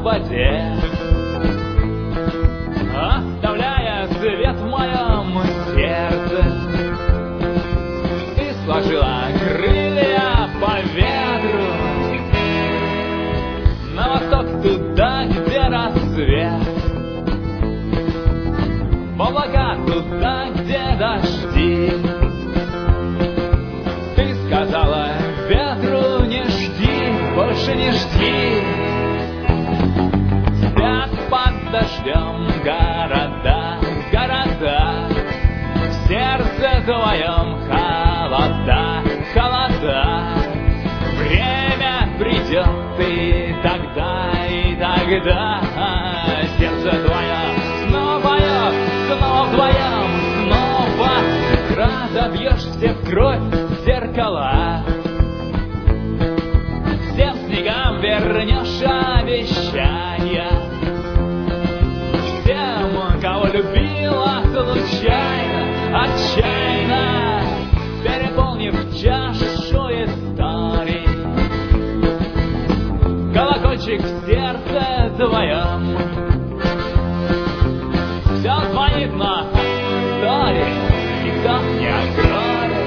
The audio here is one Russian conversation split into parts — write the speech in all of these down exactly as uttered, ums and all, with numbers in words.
воде, оставляя свет в моем сердце, и сложила крылья по ветру на восток, туда, где рассвет, в облака, туда, где дожди. Ты сказала ветру: не жди, больше не жди. Спят под дождем города, города, в сердце твоем холода, холода. Время придет, и тогда, и тогда сердце твое снова поет, снова вдвоем, снова разобьешься в кровь зеркала. Всем снегам вернешь обещания, всем, кого любила случайно, отчаянно, переполнив чашу историй. Колокольчик в сердце твоем все звонит, но истории никто не откроет.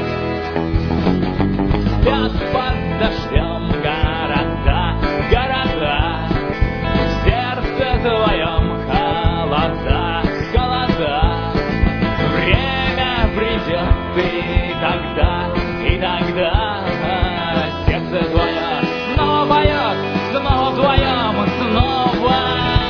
Спят под дождем города, города, в сердце твоем холода, холода. Время придет, и тогда, и тогда сердце твое снова поет, снова вдвоем, снова.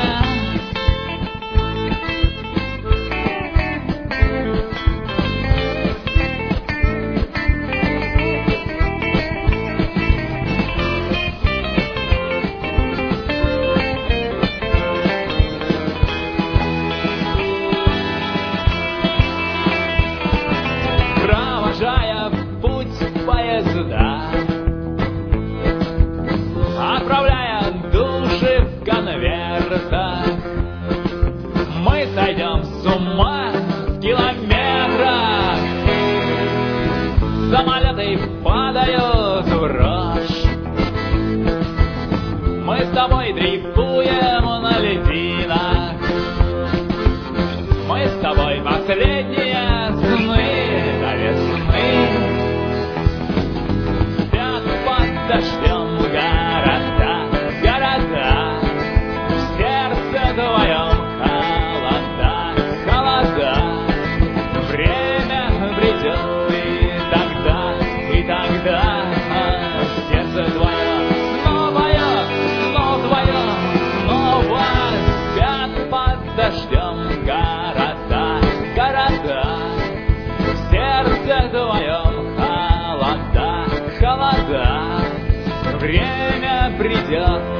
Провожая в путь поезда, отправляя души в конвертах, мы сойдем с ума в километрах. Самолеты падают в рожь, мы с тобой дрейфуем на льдинах. Мы с тобой последние сны до весны. Спят под дождем города, города, в сердце твоем холода, холода. Время придет, и тогда, и тогда сердце твое снова поет, снова вдвоем, снова. Спят под дождем города, города, в сердце твоем холода, холода. Время придет,